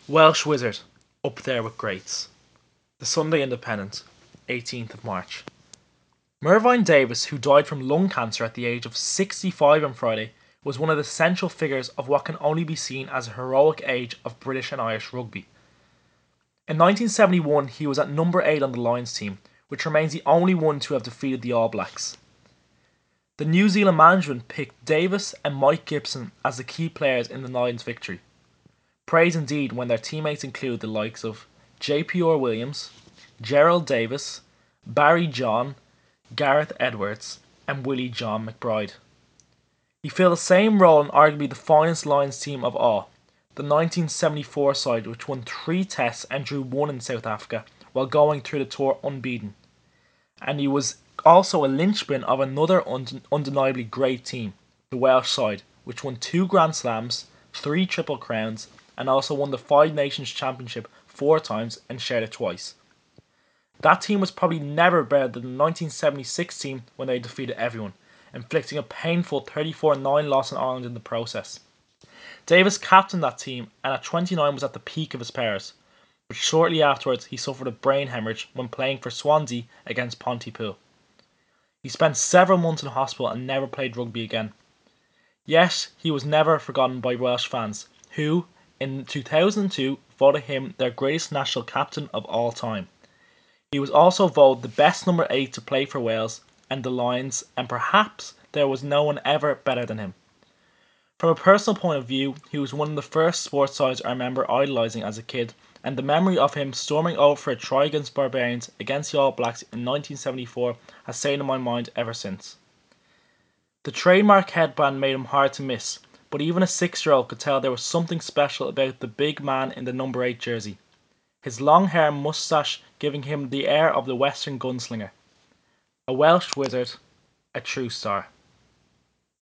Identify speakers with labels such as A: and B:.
A: Welsh Wizard, up there with greats. The Sunday Independent, 18th of March. Mervyn Davies, who died from lung cancer at the age of 65 on Friday, was one of the central figures of what can only be seen as a heroic age of British and Irish rugby. In 1971 he was at number 8 on the Lions team, which remains the only one to have defeated the All Blacks. The New Zealand management picked Davis and Mike Gibson as the key players in the Lions' victory. Praise indeed when their teammates include the likes of JPR Williams, Gerald Davis, Barry John, Gareth Edwards, and Willie John McBride. He filled the same role in arguably the finest Lions team of all, the 1974 side, which won 3 tests and drew 1 in South Africa while going through the tour unbeaten. And he was also a linchpin of another undeniably great team, the Welsh side, which won 2 Grand Slams, 3 Triple Crowns, and also won the Five Nations Championship 4 times and shared it twice. That team was probably never better than the 1976 team when they defeated everyone, inflicting a painful 34-9 loss on Ireland in the process. Davis captained that team and at 29 was at the peak of his powers, but shortly afterwards he suffered a brain hemorrhage when playing for Swansea against Pontypool. He spent several months in hospital and never played rugby again. Yet he was never forgotten by Welsh fans, who, in 2002, voted him their greatest national captain of all time. He was also voted the best number 8 to play for Wales and the Lions, and perhaps there was no one ever better than him. From a personal point of view, he was one of the first sports sides I remember idolising as a kid, and the memory of him storming over for a try against Barbarians against the All Blacks in 1974 has stayed in my mind ever since. The trademark headband made him hard to miss, but even a 6-year-old could tell there was something special about the big man in the number 8 jersey. His long hair and moustache giving him the air of the Western gunslinger. A Welsh wizard, a true star.